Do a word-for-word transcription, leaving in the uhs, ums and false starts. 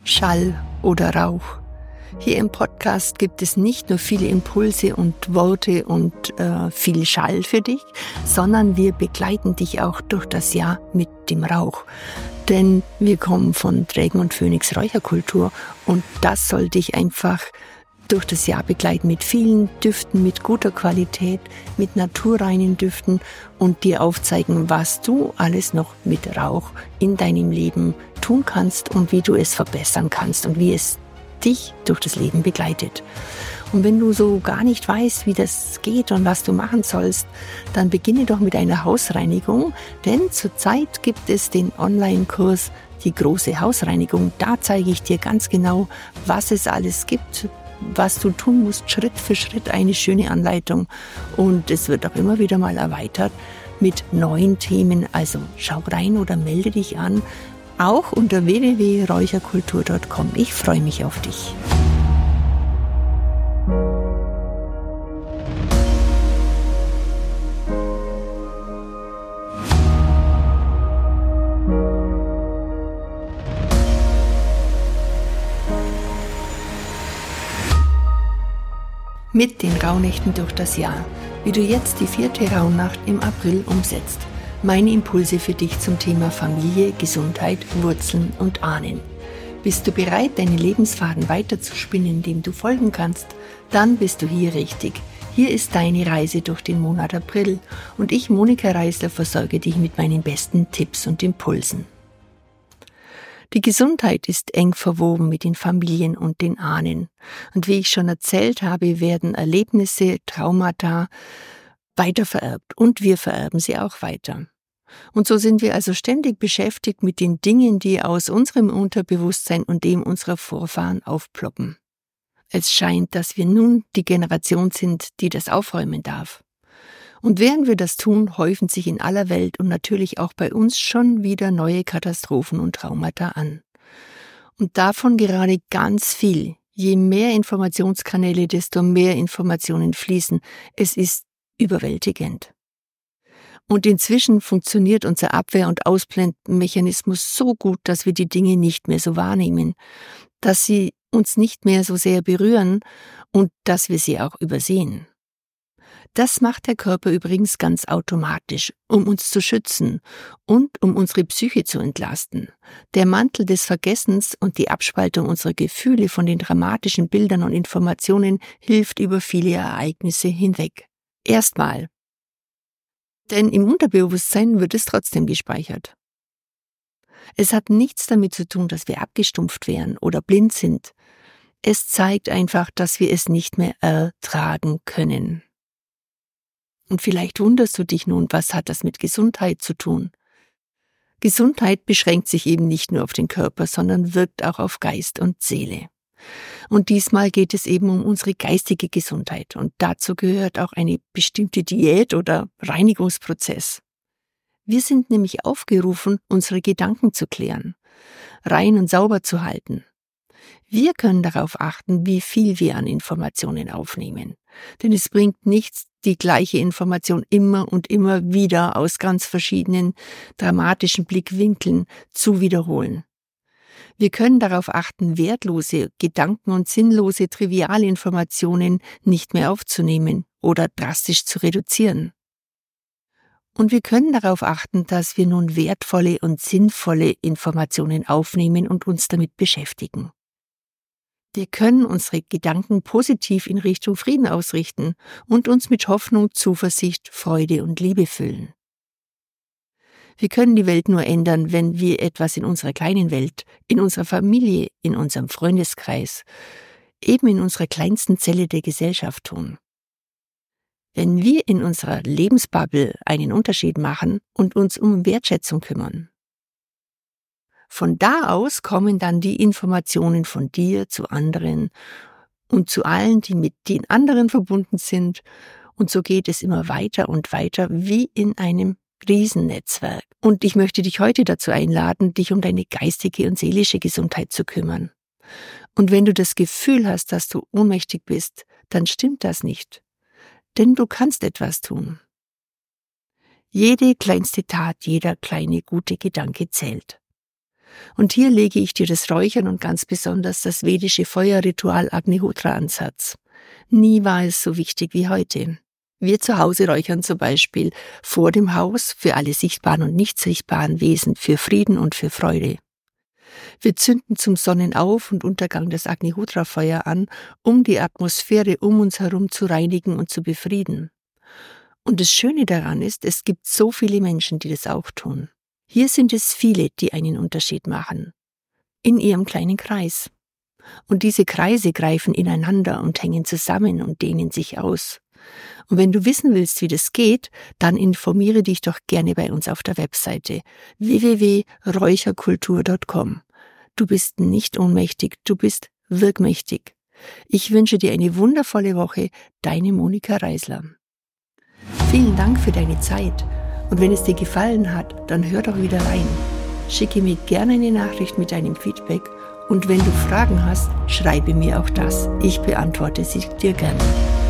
Schall oder Rauch. Hier im Podcast gibt es nicht nur viele Impulse und Worte und äh, viel Schall für dich, sondern wir begleiten dich auch durch das Jahr mit dem Rauch. Denn wir kommen von Dragon und Phoenix Räucherkultur und das soll dich einfach durch das Jahr begleiten mit vielen Düften, mit guter Qualität, mit naturreinen Düften und dir aufzeigen, was du alles noch mit Rauch in deinem Leben tun kannst und wie du es verbessern kannst und wie es dich durch das Leben begleitet. Und wenn du so gar nicht weißt, wie das geht und was du machen sollst, dann beginne doch mit einer Hausreinigung, denn zurzeit gibt es den Online-Kurs Die große Hausreinigung. Da zeige ich dir ganz genau, was es alles gibt, was du tun musst, Schritt für Schritt, eine schöne Anleitung. Und es wird auch immer wieder mal erweitert mit neuen Themen. Also schau rein oder melde dich an, auch unter w w w punkt räucherkultur punkt com. Ich freue mich auf dich. Mit den Rauhnächten durch das Jahr, wie du jetzt die vierte Rauhnacht im April umsetzt. Meine Impulse für dich zum Thema Familie, Gesundheit, Wurzeln und Ahnen. Bist du bereit, deine Lebensfaden weiterzuspinnen, dem du folgen kannst? Dann bist du hier richtig. Hier ist deine Reise durch den Monat April und ich, Monika Reisler, versorge dich mit meinen besten Tipps und Impulsen. Die Gesundheit ist eng verwoben mit den Familien und den Ahnen. Und wie ich schon erzählt habe, werden Erlebnisse, Traumata weitervererbt und wir vererben sie auch weiter. Und so sind wir also ständig beschäftigt mit den Dingen, die aus unserem Unterbewusstsein und dem unserer Vorfahren aufploppen. Es scheint, dass wir nun die Generation sind, die das aufräumen darf. Und während wir das tun, häufen sich in aller Welt und natürlich auch bei uns schon wieder neue Katastrophen und Traumata an. Und davon gerade ganz viel. Je mehr Informationskanäle, desto mehr Informationen fließen. Es ist überwältigend. Und inzwischen funktioniert unser Abwehr- und Ausblendmechanismus so gut, dass wir die Dinge nicht mehr so wahrnehmen, dass sie uns nicht mehr so sehr berühren und dass wir sie auch übersehen. Das macht der Körper übrigens ganz automatisch, um uns zu schützen und um unsere Psyche zu entlasten. Der Mantel des Vergessens und die Abspaltung unserer Gefühle von den dramatischen Bildern und Informationen hilft über viele Ereignisse hinweg. Erstmal. Denn im Unterbewusstsein wird es trotzdem gespeichert. Es hat nichts damit zu tun, dass wir abgestumpft wären oder blind sind. Es zeigt einfach, dass wir es nicht mehr ertragen können. Und vielleicht wunderst du dich nun, was hat das mit Gesundheit zu tun? Gesundheit beschränkt sich eben nicht nur auf den Körper, sondern wirkt auch auf Geist und Seele. Und diesmal geht es eben um unsere geistige Gesundheit und dazu gehört auch eine bestimmte Diät oder Reinigungsprozess. Wir sind nämlich aufgerufen, unsere Gedanken zu klären, rein und sauber zu halten. Wir können darauf achten, wie viel wir an Informationen aufnehmen. Denn es bringt nichts, die gleiche Information immer und immer wieder aus ganz verschiedenen dramatischen Blickwinkeln zu wiederholen. Wir können darauf achten, wertlose Gedanken und sinnlose Trivialinformationen nicht mehr aufzunehmen oder drastisch zu reduzieren. Und wir können darauf achten, dass wir nun wertvolle und sinnvolle Informationen aufnehmen und uns damit beschäftigen. Wir können unsere Gedanken positiv in Richtung Frieden ausrichten und uns mit Hoffnung, Zuversicht, Freude und Liebe füllen. Wir können die Welt nur ändern, wenn wir etwas in unserer kleinen Welt, in unserer Familie, in unserem Freundeskreis, eben in unserer kleinsten Zelle der Gesellschaft tun. Wenn wir in unserer Lebensbubble einen Unterschied machen und uns um Wertschätzung kümmern. Von da aus kommen dann die Informationen von dir zu anderen und zu allen, die mit den anderen verbunden sind. Und so geht es immer weiter und weiter wie in einem Riesennetzwerk. Und ich möchte dich heute dazu einladen, dich um deine geistige und seelische Gesundheit zu kümmern. Und wenn du das Gefühl hast, dass du ohnmächtig bist, dann stimmt das nicht. Denn du kannst etwas tun. Jede kleinste Tat, jeder kleine gute Gedanke zählt. Und hier lege ich dir das Räuchern und ganz besonders das vedische Feuerritual Agnihotra ans Herz. Nie war es so wichtig wie heute. Wir zu Hause räuchern zum Beispiel vor dem Haus für alle sichtbaren und nicht sichtbaren Wesen, für Frieden und für Freude. Wir zünden zum Sonnenauf- und Untergang das Agnihotra-Feuer an, um die Atmosphäre um uns herum zu reinigen und zu befrieden. Und das Schöne daran ist, es gibt so viele Menschen, die das auch tun. Hier sind es viele, die einen Unterschied machen. In ihrem kleinen Kreis. Und diese Kreise greifen ineinander und hängen zusammen und dehnen sich aus. Und wenn du wissen willst, wie das geht, dann informiere dich doch gerne bei uns auf der Webseite w w w punkt räucherkultur punkt com. Du bist nicht ohnmächtig, du bist wirkmächtig. Ich wünsche dir eine wundervolle Woche, deine Monika Reisler. Vielen Dank für deine Zeit und wenn es dir gefallen hat, dann hör doch wieder rein. Schicke mir gerne eine Nachricht mit deinem Feedback und wenn du Fragen hast, schreibe mir auch das. Ich beantworte sie dir gerne.